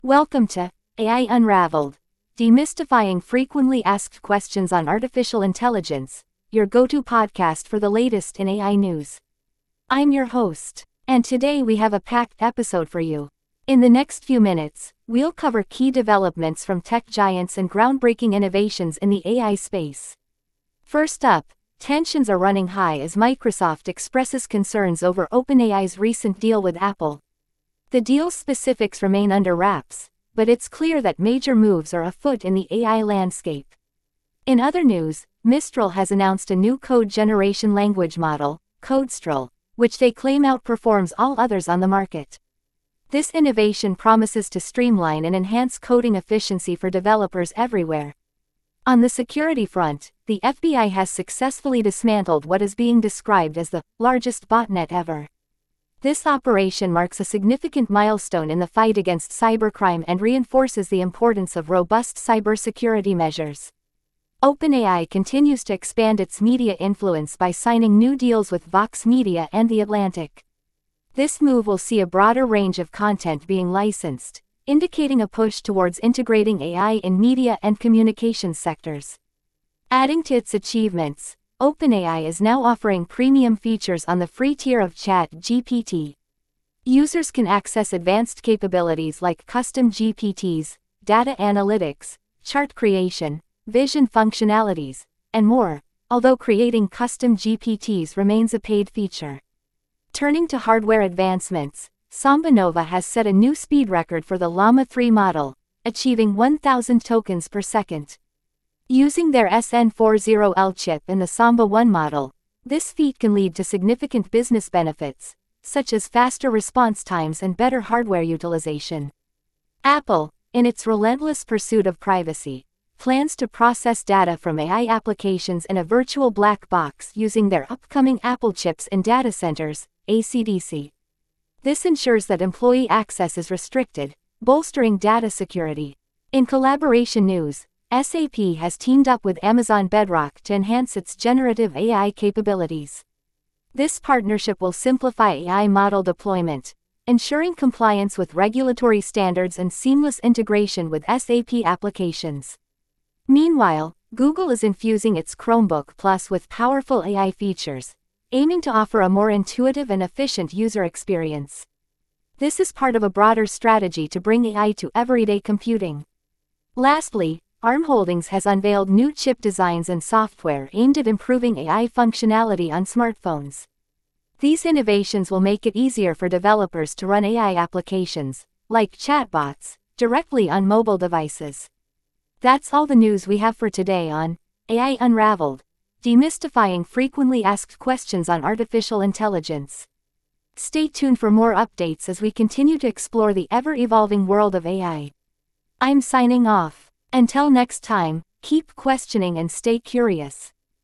Welcome to AI Unraveled, demystifying frequently asked questions on artificial intelligence, your go-to podcast for the latest in AI news. I'm your host, and today we have a packed episode for you. In the next few minutes, we'll cover key developments from tech giants and groundbreaking innovations in the AI space. First up, tensions are running high as Microsoft expresses concerns over OpenAI's recent deal with Apple. The deal's specifics remain under wraps, but it's clear that major moves are afoot in the AI landscape. In other news, Mistral has announced a new code generation language model, CodeStral, which they claim outperforms all others on the market. This innovation promises to streamline and enhance coding efficiency for developers everywhere. On the security front, the FBI has successfully dismantled what is being described as the largest botnet ever. This operation marks a significant milestone in the fight against cybercrime and reinforces the importance of robust cybersecurity measures. OpenAI continues to expand its media influence by signing new deals with Vox Media and The Atlantic. This move will see a broader range of content being licensed, indicating a push towards integrating AI in media and communications sectors. Adding to its achievements, OpenAI is now offering premium features on the free tier of ChatGPT. Users can access advanced capabilities like custom GPTs, data analytics, chart creation, vision functionalities, and more, although creating custom GPTs remains a paid feature. Turning to hardware advancements, SambaNova has set a new speed record for the Llama 3 model, achieving 1,000 tokens per second. Using their SN40L chip in the Samba 1 model, this feat can lead to significant business benefits, such as faster response times and better hardware utilization. Apple, in its relentless pursuit of privacy, plans to process data from AI applications in a virtual black box using their upcoming Apple Chips in Data Centers, ACDC. This ensures that employee access is restricted, bolstering data security. In collaboration news, SAP has teamed up with Amazon Bedrock to enhance its generative AI capabilities. This partnership will simplify AI model deployment, ensuring compliance with regulatory standards and seamless integration with SAP applications. Meanwhile, Google is infusing its Chromebook Plus with powerful AI features, aiming to offer a more intuitive and efficient user experience. This is part of a broader strategy to bring AI to everyday computing. Lastly, ARM Holdings has unveiled new chip designs and software aimed at improving AI functionality on smartphones. These innovations will make it easier for developers to run AI applications, like chatbots, directly on mobile devices. That's all the news we have for today on AI Unraveled, demystifying frequently asked questions on artificial intelligence. Stay tuned for more updates as we continue to explore the ever-evolving world of AI. I'm signing off. Until next time, keep questioning and stay curious.